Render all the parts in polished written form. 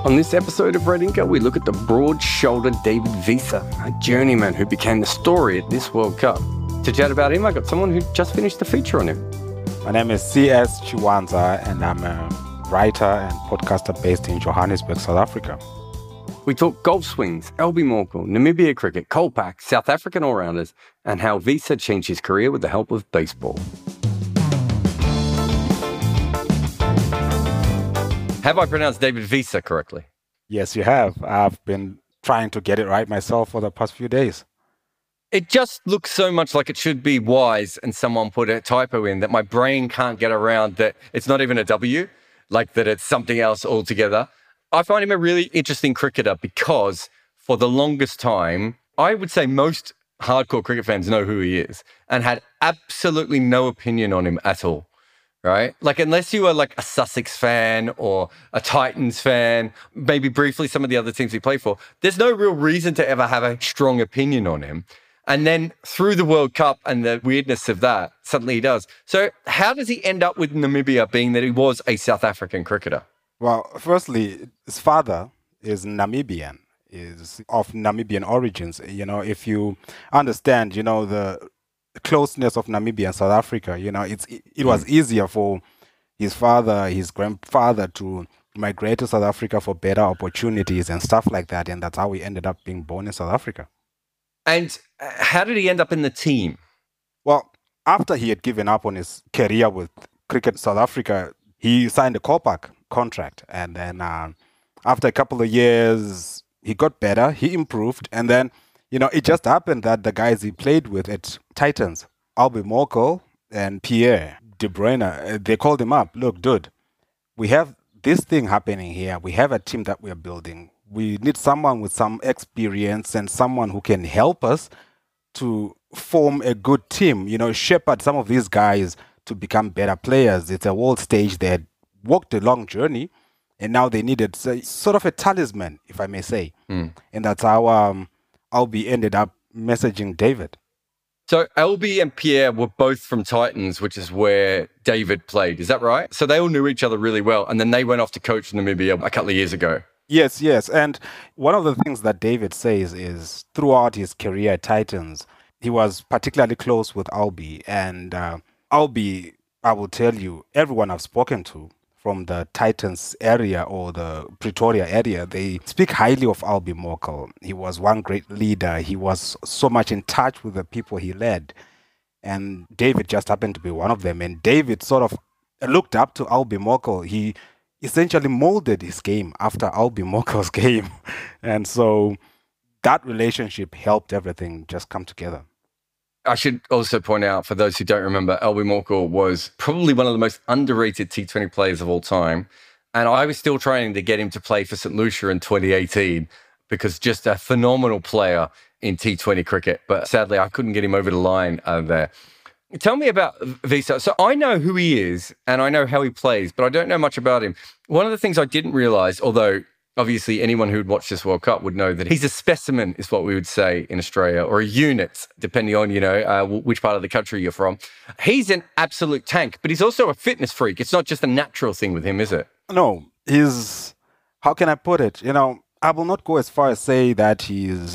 On this episode of Red Inca, we look at the broad-shouldered David Wiese, a journeyman who became the story at this World Cup. To chat about him, I got someone who just finished a feature on him. My name is C.S. Chiwanza, and I'm a writer and podcaster based in Johannesburg, South Africa. We talk golf swings, LB Morkel, Namibia cricket, Kolpak, South African all-rounders, and how Wiese changed his career with the help of baseball. Have I pronounced David Wiese correctly? Yes, you have. I've been trying to get it right myself for the past few days. It just looks so much like it should be Wise and someone put a typo in that my brain can't get around that it's not even a W, like that it's something else altogether. I find him a really interesting cricketer because for the longest time, I would say most hardcore cricket fans know who he is and had absolutely no opinion on him at all. Right? Like, unless you were like a Sussex fan or a Titans fan, maybe briefly some of the other teams he played for, there's no real reason to ever have a strong opinion on him. And then through the World Cup and the weirdness of that, suddenly he does. So how does he end up with Namibia, being that he was a South African cricketer? Well, firstly, his father is Namibian, is of Namibian origins. You know, if you understand, you know, the closeness of Namibia and South Africa, you know, it was easier for his father, his grandfather to migrate to South Africa for better opportunities and stuff like that. And that's how he ended up being born in South Africa. And how did he end up in the team? Well, after he had given up on his career with Cricket South Africa, he signed a Kolpak contract. And then after a couple of years, he got better, he improved. And then, you know, it just happened that the guys he played with at Titans, LB Morkel and Pierre De Bruyne, they called him up. Look, dude, we have this thing happening here. We have a team that we're building. We need someone with some experience and someone who can help us to form a good team, you know, shepherd some of these guys to become better players. It's a world stage. They had walked a long journey, and now they needed sort of a talisman, if I may say. And that's how LB ended up messaging David. So LB and Pierre were both from Titans, which is where David played. Is that right? So they all knew each other really well. And then they went off to coach Namibia a couple of years ago. Yes. And one of the things that David says is throughout his career at Titans, he was particularly close with LB. And LB, I will tell you, everyone I've spoken to from the Titans area or the Pretoria area, they speak highly of LB Morkel. He was one great leader. He was so much in touch with the people he led. And David just happened to be one of them. And David sort of looked up to LB Morkel. He essentially molded his game after LB Morkel's game. And so that relationship helped everything just come together. I should also point out, for those who don't remember, LB Morkel was probably one of the most underrated T20 players of all time. And I was still trying to get him to play for St. Lucia in 2018 because just a phenomenal player in T20 cricket. But sadly, I couldn't get him over the line there. Tell me about Wiese. So I know who he is and I know how he plays, but I don't know much about him. One of the things I didn't realize, although obviously anyone who'd watched this World Cup would know that he's a specimen, is what we would say in Australia, or a unit, depending on, you know, which part of the country you're from. He's an absolute tank, but he's also a fitness freak. It's not just a natural thing with him, is it? No, he's, how can I put it? You know, I will not go as far as say that he's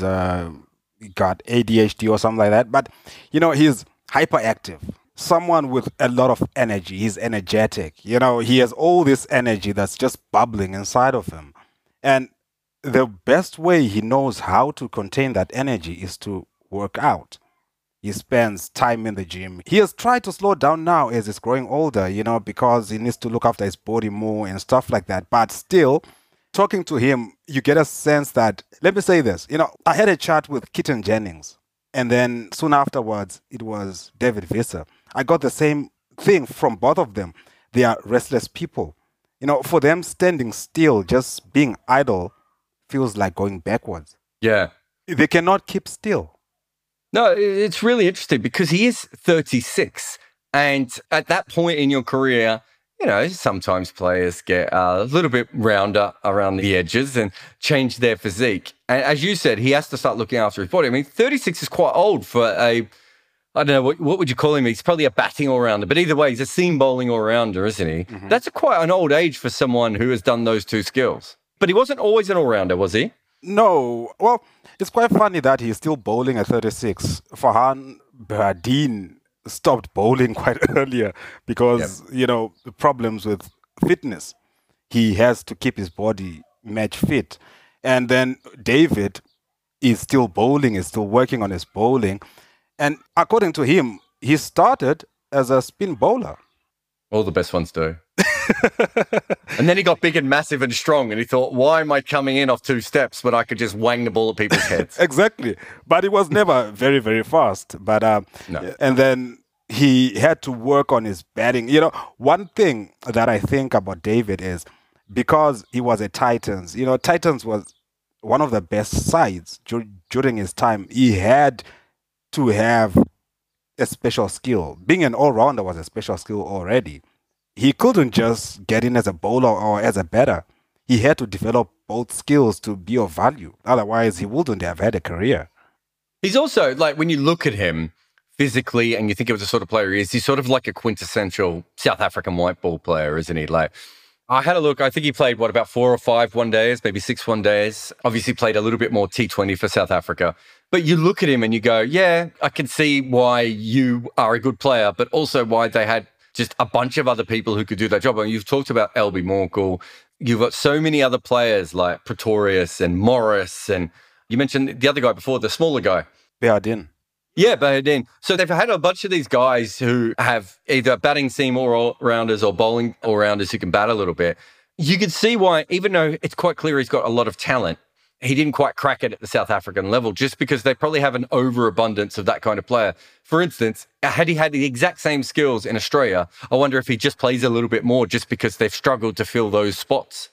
got ADHD or something like that, but, you know, he's hyperactive. Someone with a lot of energy. He's energetic. You know, he has all this energy that's just bubbling inside of him. And the best way he knows how to contain that energy is to work out. He spends time in the gym. He has tried to slow down now as he's growing older, you know, because he needs to look after his body more and stuff like that. But still, talking to him, you get a sense that, let me say this, you know, I had a chat with Keaton Jennings. And then soon afterwards, it was David Wiese. I got the same thing from both of them. They are restless people. You know, for them, standing still, just being idle, feels like going backwards. Yeah. They cannot keep still. No, it's really interesting because he is 36. And at that point in your career, you know, sometimes players get a little bit rounder around the edges and change their physique. And as you said, he has to start looking after his body. I mean, 36 is quite old for a I don't know, what would you call him? He's probably a batting all-rounder, but either way, he's a seam bowling all-rounder, isn't he? Mm-hmm. That's quite an old age for someone who has done those two skills. But he wasn't always an all-rounder, was he? No, well, it's quite funny that he's still bowling at 36. Farhan Bardeen stopped bowling quite earlier because, the problems with fitness. He has to keep his body match fit. And then David is still bowling, is still working on his bowling. And according to him, he started as a spin bowler. All the best ones do. And then he got big and massive and strong, and he thought, why am I coming in off 2 steps when I could just wang the ball at people's heads? Exactly. But he was never very, very fast. But No. And then he had to work on his batting. One thing that I think about David is because he was a Titans, Titans was one of the best sides during his time. He had to have a special skill. Being an all-rounder was a special skill already. He couldn't just get in as a bowler or as a batter. He had to develop both skills to be of value. Otherwise, he wouldn't have had a career. He's also, like, when you look at him physically and you think of the sort of player he is, he's sort of like a quintessential South African white ball player, isn't he? Like, I had a look. I think he played, about 4 or 5 one-days, maybe 6 one-days. Obviously played a little bit more T20 for South Africa. But you look at him and you go, yeah, I can see why you are a good player, but also why they had just a bunch of other people who could do that job. I mean, you've talked about Albie Morkel. You've got so many other players like Pretorius and Morris. And you mentioned the other guy before, the smaller guy. Bardeen. Yeah, Bardeen. So they've had a bunch of these guys who have either batting seam all-rounders or bowling all-rounders who can bat a little bit. You can see why, even though it's quite clear he's got a lot of talent, he didn't quite crack it at the South African level just because they probably have an overabundance of that kind of player. For instance, had he had the exact same skills in Australia, I wonder if he just plays a little bit more just because they've struggled to fill those spots.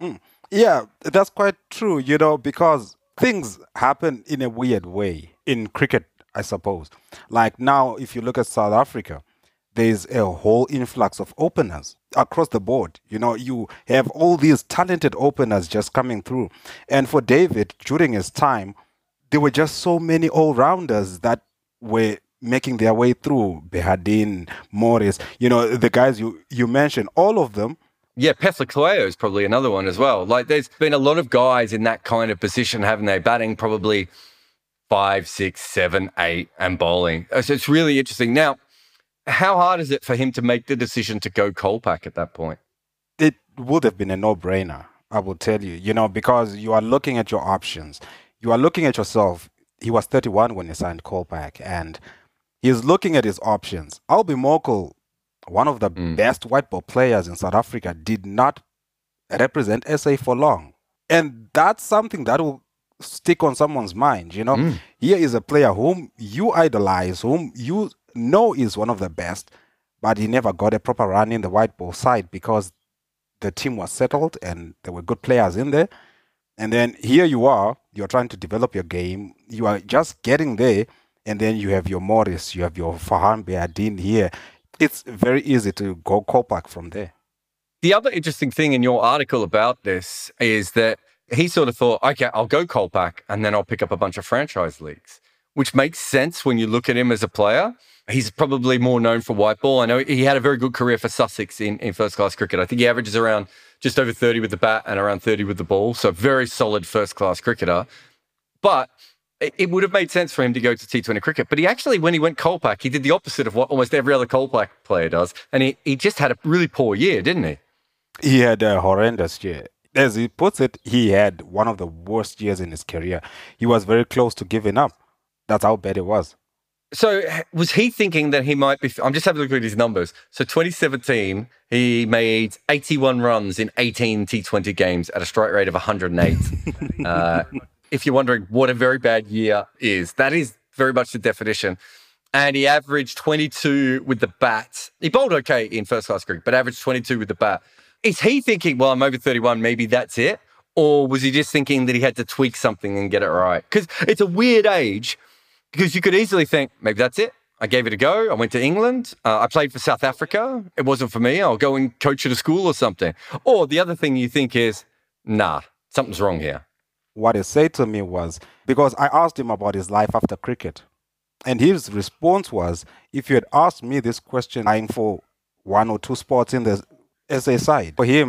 Yeah, that's quite true, because things happen in a weird way in cricket, I suppose. Like now, if you look at South Africa, there's a whole influx of openers across the board. You have all these talented openers just coming through. And for David, during his time, there were just so many all-rounders that were making their way through. Bardeen, Morris, the guys you mentioned, all of them. Yeah, Pefler is probably another one as well. Like, there's been a lot of guys in that kind of position, haven't they? Batting probably 5, 6, 7, 8 and bowling. So it's really interesting. Now, how hard is it for him to make the decision to go Kolpak at that point? It would have been a no-brainer, I will tell you, because you are looking at your options. You are looking at yourself. He was 31 when he signed Kolpak, and he's looking at his options. Albie Morkel, one of the best white ball players in South Africa, did not represent SA for long. And that's something that will stick on someone's mind, Here is a player whom you idolize, whom you know is one of the best, but he never got a proper run in the white ball side because the team was settled and there were good players in there. And then here you're trying to develop your game. You are just getting there, and then you have your Morris, you have your Farhan Bardeen here. It's very easy to go Kolpak from there. The other interesting thing in your article about this is that he sort of thought, okay, I'll go Kolpak and then I'll pick up a bunch of franchise leagues, which makes sense when you look at him as a player. He's probably more known for white ball. I know he had a very good career for Sussex in first-class cricket. I think he averages around just over 30 with the bat and around 30 with the ball. So very solid first-class cricketer. But it would have made sense for him to go to T20 cricket. But he actually, when he went Kolpak, he did the opposite of what almost every other Kolpak player does. And he just had a really poor year, didn't he? He had a horrendous year. As he puts it, he had one of the worst years in his career. He was very close to giving up. That's how bad it was. So was he thinking that he might be... I'm just having a look at his numbers. So 2017, he made 81 runs in 18 T20 games at a strike rate of 108. If you're wondering what a very bad year is, that is very much the definition. And he averaged 22 with the bat. He bowled okay in first-class cricket, but averaged 22 with the bat. Is he thinking, well, I'm over 31, maybe that's it? Or was he just thinking that he had to tweak something and get it right? Because it's a weird age. Because you could easily think, maybe that's it. I gave it a go. I went to England. I played for South Africa. It wasn't for me. I'll go and coach at a school or something. Or the other thing you think is, nah, something's wrong here. What he said to me was, because I asked him about his life after cricket. And his response was, if you had asked me this question, I'm for 1 or 2 spots in the SA side. For him,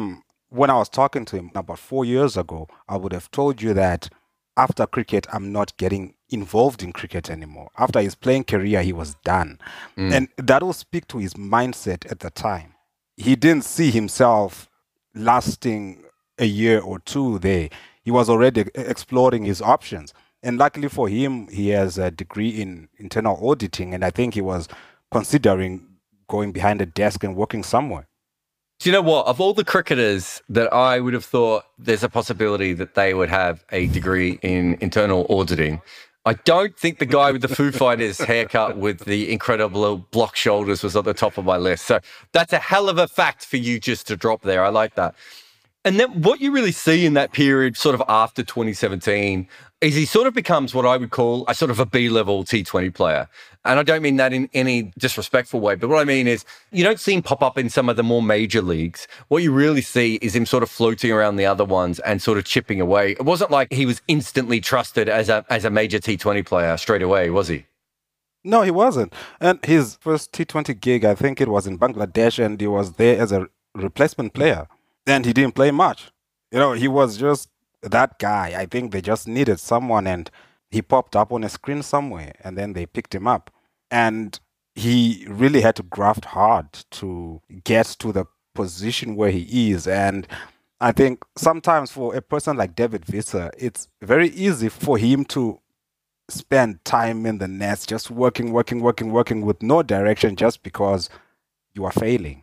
when I was talking to him about 4 years ago, I would have told you that after cricket, I'm not getting involved in cricket anymore. After his playing career, he was done. Mm. And that will speak to his mindset at the time. He didn't see himself lasting a year or two there. He was already exploring his options. And luckily for him, he has a degree in internal auditing. And I think he was considering going behind a desk and working somewhere. Do you know what? Of all the cricketers that I would have thought there's a possibility that they would have a degree in internal auditing, I don't think the guy with the Foo Fighters haircut with the incredible block shoulders was at the top of my list. So that's a hell of a fact for you just to drop there. I like that. And then what you really see in that period, sort of after 2017, is he sort of becomes what I would call a sort of a B-level T20 player. And I don't mean that in any disrespectful way, but what I mean is you don't see him pop up in some of the more major leagues. What you really see is him sort of floating around the other ones and sort of chipping away. It wasn't like he was instantly trusted as a major T20 player straight away, was he? No, he wasn't. And his first T20 gig, I think it was in Bangladesh, and he was there as a replacement player. And he didn't play much. He was just that guy. I think they just needed someone, and he popped up on a screen somewhere, and then they picked him up. And he really had to graft hard to get to the position where he is. And I think sometimes for a person like David Visser, it's very easy for him to spend time in the nest, just working with no direction just because you are failing.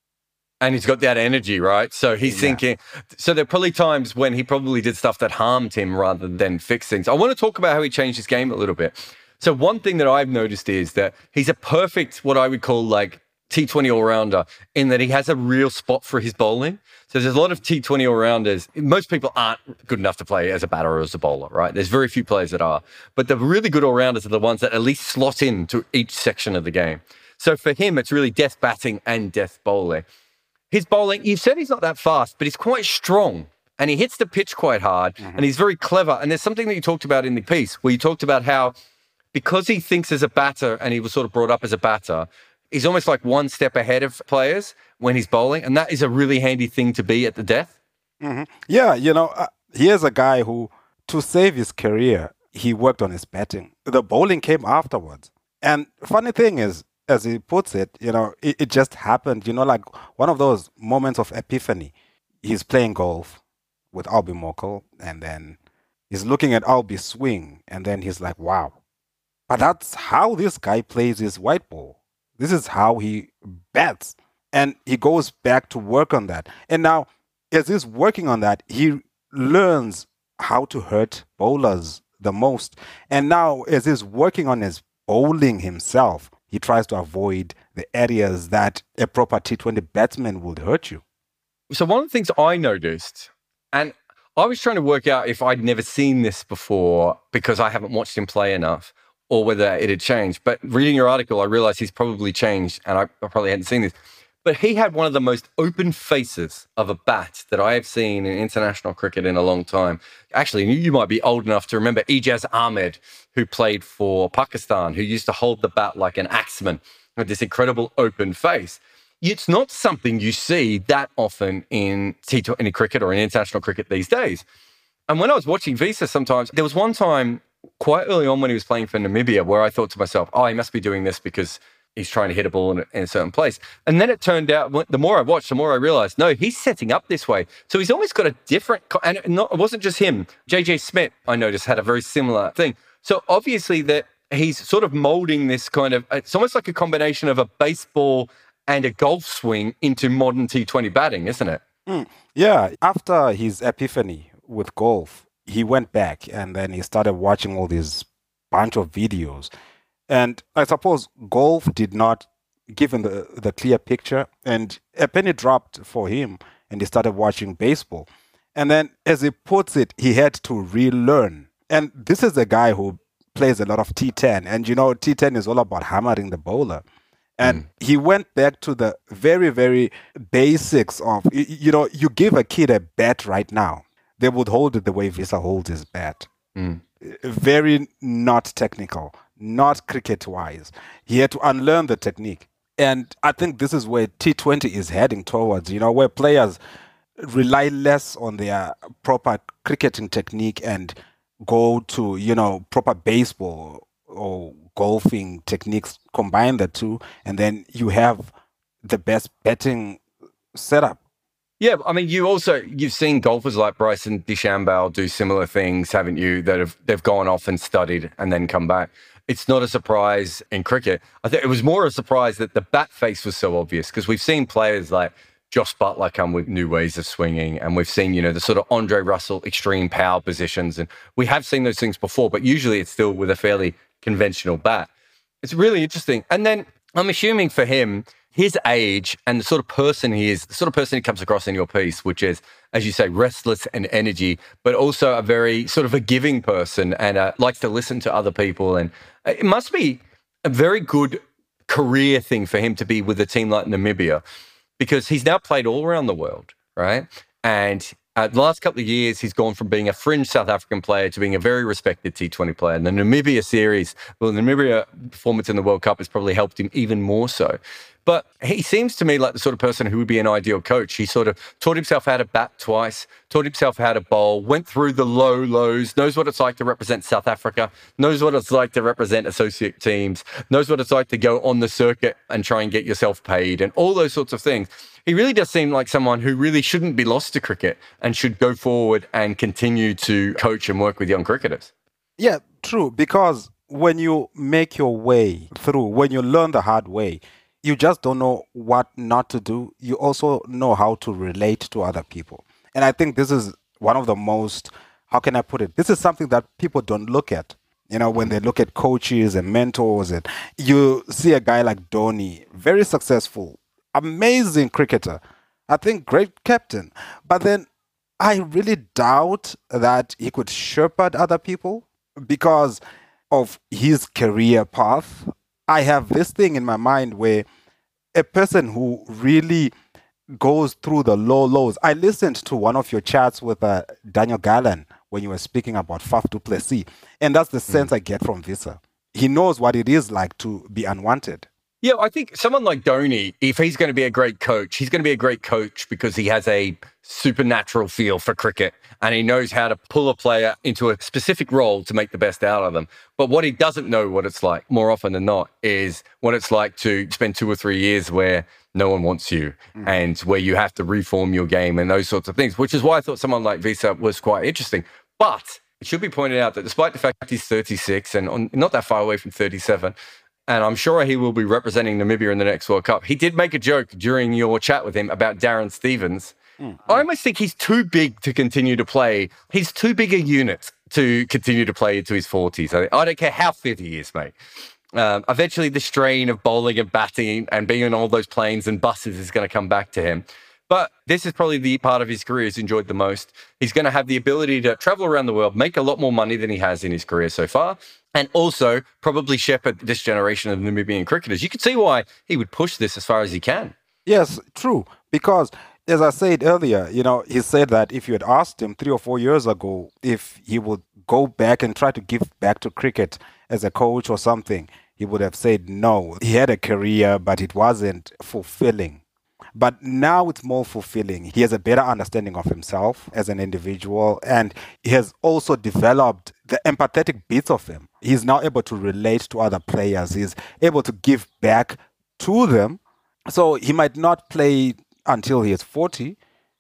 And he's got that energy, right? So he's thinking, so there are probably times when he probably did stuff that harmed him rather than fix things. I want to talk about how he changed his game a little bit. So one thing that I've noticed is that he's a perfect, what I would call like T20 all-rounder, in that he has a real spot for his bowling. So there's a lot of T20 all-rounders. Most people aren't good enough to play as a batter or as a bowler, right? There's very few players that are. But the really good all-rounders are the ones that at least slot into each section of the game. So for him, it's really death batting and death bowling. His bowling, you said he's not that fast, but he's quite strong and he hits the pitch quite hard and he's very clever. And there's something that you talked about in the piece where you talked about how because he thinks as a batter and he was sort of brought up as a batter, he's almost like one step ahead of players when he's bowling. And that is a really handy thing to be at the death. Yeah, here's a guy who, to save his career, he worked on his batting. The bowling came afterwards. And funny thing is, as he puts it, it just happened, like one of those moments of epiphany. He's playing golf with Albie Mokel, and then he's looking at Albie swing, and then he's like, wow. But that's how this guy plays his white ball. This is how he bats. And he goes back to work on that. And now, as he's working on that, he learns how to hurt bowlers the most. And now, as he's working on his bowling himself, he tries to avoid the areas that a proper T20 batsman would hurt you. So one of the things I noticed, and I was trying to work out if I'd never seen this before because I haven't watched him play enough or whether it had changed. But reading your article, I realized he's probably changed and I probably hadn't seen this. But he had one of the most open faces of a bat that I have seen in international cricket in a long time. Actually, you might be old enough to remember Ijaz Ahmed, who played for Pakistan, who used to hold the bat like an axeman with this incredible open face. It's not something you see that often in T20 cricket or in international cricket these days. And when I was watching Visser sometimes, there was one time quite early on when he was playing for Namibia where I thought to myself, oh, he must be doing this because he's trying to hit a ball in a certain place. And then it turned out, the more I watched, the more I realized, no, he's setting up this way. So he's always got a different, and it wasn't just him. JJ Smith, I noticed, had a very similar thing. So obviously that he's sort of molding this kind of, it's almost like a combination of a baseball and a golf swing into modern T20 batting, isn't it? Yeah, after his epiphany with golf, he went back and then he started watching all these bunch of videos. And I suppose golf did not give him the clear picture, and a penny dropped for him, and he started watching baseball. And then, as he puts it, he had to relearn. And this is a guy who plays a lot of T10, and T10 is all about hammering the bowler. And he went back to the very, very basics of, you give a kid a bat right now, they would hold it the way Visser holds his bat. Very not technical. Not cricket-wise. He had to unlearn the technique. And I think this is where T20 is heading towards, where players rely less on their proper cricketing technique and go to, proper baseball or golfing techniques, combine the two, and then you have the best betting setup. Yeah, I mean, you've seen golfers like Bryson DeChambeau do similar things, haven't you? They've gone off and studied and then come back. It's not a surprise in cricket. I think it was more a surprise that the bat face was so obvious because we've seen players like Josh Butler come with new ways of swinging, and we've seen the sort of Andre Russell extreme power positions, and we have seen those things before, but usually it's still with a fairly conventional bat. It's really interesting, and then I'm assuming for him, his age and the sort of person he is, the sort of person he comes across in your piece, which is, as you say, restless and energy, but also a very sort of a giving person and likes to listen to other people. And it must be a very good career thing for him to be with a team like Namibia because he's now played all around the world, right? And the last couple of years, he's gone from being a fringe South African player to being a very respected T20 player. And the Namibia series, the Namibia performance in the World Cup has probably helped him even more so. But he seems to me like the sort of person who would be an ideal coach. He sort of taught himself how to bat twice, taught himself how to bowl, went through the lows, knows what it's like to represent South Africa, knows what it's like to represent associate teams, knows what it's like to go on the circuit and try and get yourself paid and all those sorts of things. He really does seem like someone who really shouldn't be lost to cricket and should go forward and continue to coach and work with young cricketers. Yeah, true. Because when you make your way through, when you learn the hard way, you just don't know what not to do. You also know how to relate to other people. And I think this is one of the most, how can I put it? This is something that people don't look at. When they look at coaches and mentors, and you see a guy like Dhoni, very successful, amazing cricketer, I think great captain. But then I really doubt that he could shepherd other people because of his career path. I have this thing in my mind where a person who really goes through the lows. I listened to one of your chats with Daniel Gallen when you were speaking about Faf du Plessis, and that's the sense I get from Visser. He knows what it is like to be unwanted. Yeah, I think someone like Dhoni, if he's going to be a great coach, he's going to be a great coach because he has a supernatural feel for cricket and he knows how to pull a player into a specific role to make the best out of them. But what he doesn't know what it's like, more often than not, is what it's like to spend 2 or 3 years where no one wants you and where you have to reform your game and those sorts of things, which is why I thought someone like Visser was quite interesting. But it should be pointed out that despite the fact he's 36 and not that far away from 37, and I'm sure he will be representing Namibia in the next World Cup. He did make a joke during your chat with him about Darren Stevens. I almost think he's too big to continue to play. He's too big a unit to continue to play into his 40s. I don't care how fit he is, mate. Eventually, the strain of bowling and batting and being on all those planes and buses is going to come back to him. But this is probably the part of his career he's enjoyed the most. He's going to have the ability to travel around the world, make a lot more money than he has in his career so far, and also probably shepherd this generation of Namibian cricketers. You could see why he would push this as far as he can. Yes, true. Because, as I said earlier, he said that if you had asked him 3 or 4 years ago if he would go back and try to give back to cricket as a coach or something, he would have said no. He had a career, but it wasn't fulfilling. But now it's more fulfilling. He has a better understanding of himself as an individual, and he has also developed the empathetic bits of him. He's now able to relate to other players. He's able to give back to them. So he might not play until he is 40,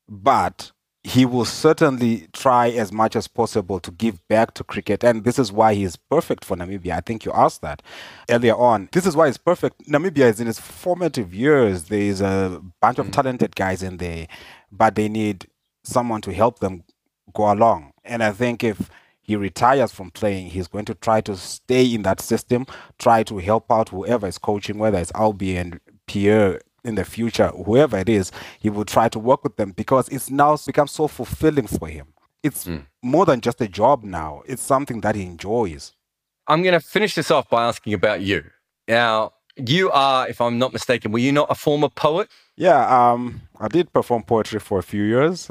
but he will certainly try as much as possible to give back to cricket. And this is why he is perfect for Namibia. I think you asked that earlier on. This is why he's perfect. Namibia is in its formative years. There's a bunch of talented guys in there, but they need someone to help them go along. And I think if he retires from playing, he's going to try to stay in that system, try to help out whoever is coaching, whether it's Albie and Pierre in the future, whoever it is, he will try to work with them because it's now become so fulfilling for him. It's more than just a job now. It's something that he enjoys. I'm going to finish this off by asking about you. Now, you are, if I'm not mistaken, were you not a former poet? Yeah, I did perform poetry for a few years.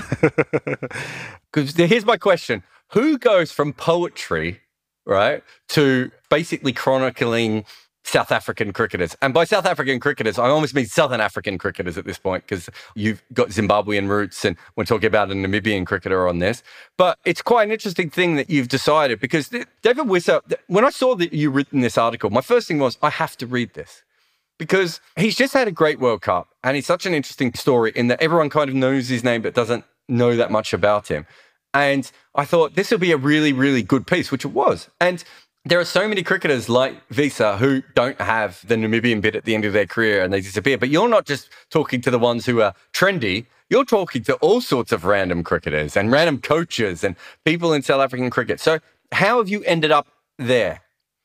Because here's my question. Who goes from poetry, right, to basically chronicling South African cricketers. And by South African cricketers, I almost mean Southern African cricketers at this point, because you've got Zimbabwean roots and we're talking about a Namibian cricketer on this. But it's quite an interesting thing that you've decided, because David Wiese, when I saw that you written this article, my first thing was, I have to read this. Because he's just had a great World Cup and he's such an interesting story in that everyone kind of knows his name but doesn't know that much about him. And I thought this would be a really, really good piece, which it was. And there are so many cricketers like Wiese who don't have the Namibian bit at the end of their career and they disappear. But you're not just talking to the ones who are trendy. You're talking to all sorts of random cricketers and random coaches and people in South African cricket. So how have you ended up there?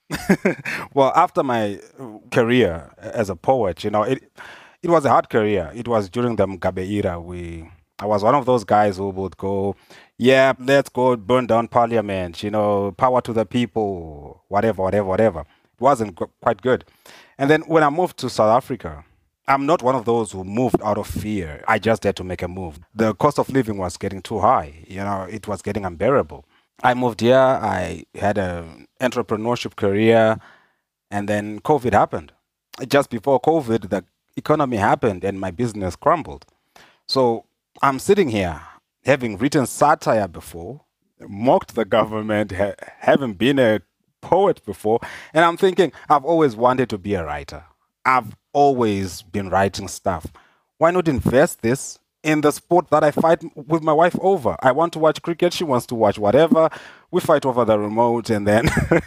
Well, after my career as a poet, it was a hard career. It was during the Mugabe era. I was one of those guys who would go, yeah, let's go burn down parliament, power to the people, whatever. It wasn't quite good. And then when I moved to South Africa, I'm not one of those who moved out of fear. I just had to make a move. The cost of living was getting too high. It was getting unbearable. I moved here. I had an entrepreneurship career, and then COVID happened. Just before COVID, the economy happened and my business crumbled. So I'm sitting here, having written satire before, mocked the government, having been a poet before, and I'm thinking, I've always wanted to be a writer. I've always been writing stuff. Why not invest this in the sport that I fight with my wife over? I want to watch cricket. She wants to watch whatever. We fight over the remote and then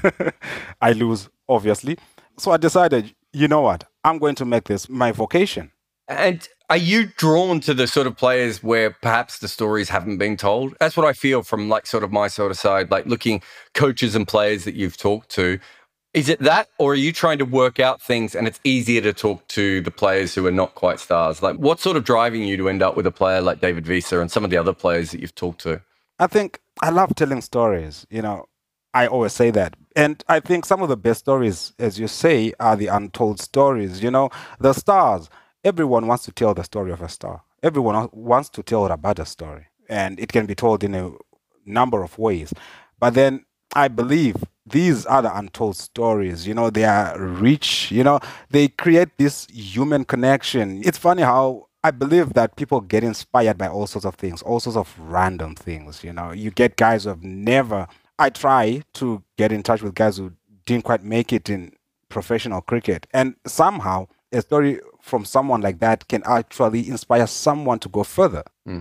I lose, obviously. So I decided, you know what? I'm going to make this my vocation. And are you drawn to the sort of players where perhaps the stories haven't been told? That's what I feel from my sort of side, like looking coaches and players that you've talked to. Is it that, or are you trying to work out things and it's easier to talk to the players who are not quite stars? Like, what's sort of driving you to end up with a player like David Wiese and some of the other players that you've talked to? I think I love telling stories. I always say that. And I think some of the best stories, as you say, are the untold stories. The stars, everyone wants to tell the story of a star. Everyone wants to tell about a story. And it can be told in a number of ways. But then I believe these are the untold stories. They are rich. They create this human connection. It's funny how I believe that people get inspired by all sorts of things, all sorts of random things. You get guys who have never... I try to get in touch with guys who didn't quite make it in professional cricket. And somehow a story from someone like that can actually inspire someone to go further.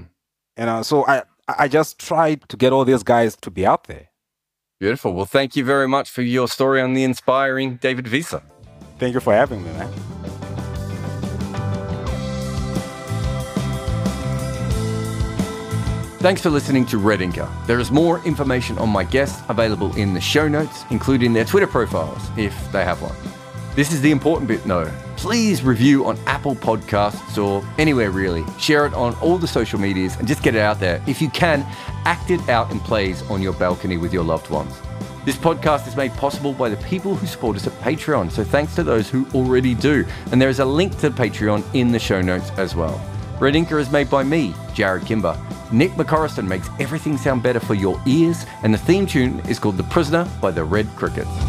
So I just try to get all these guys to be out there. Beautiful. Well, thank you very much for your story on the inspiring David Wiese. Thank you for having me, man. Thanks for listening to Red Inker. There is more information on my guests available in the show notes, including their Twitter profiles, if they have one. This is the important bit, though. Please review on Apple Podcasts or anywhere really. Share it on all the social medias and just get it out there. If you can, act it out in plays on your balcony with your loved ones. This podcast is made possible by the people who support us at Patreon, so thanks to those who already do. And there is a link to Patreon in the show notes as well. Red Inker is made by me, Jared Kimber. Nick McCorriston makes everything sound better for your ears, and the theme tune is called The Prisoner by the Red Crickets.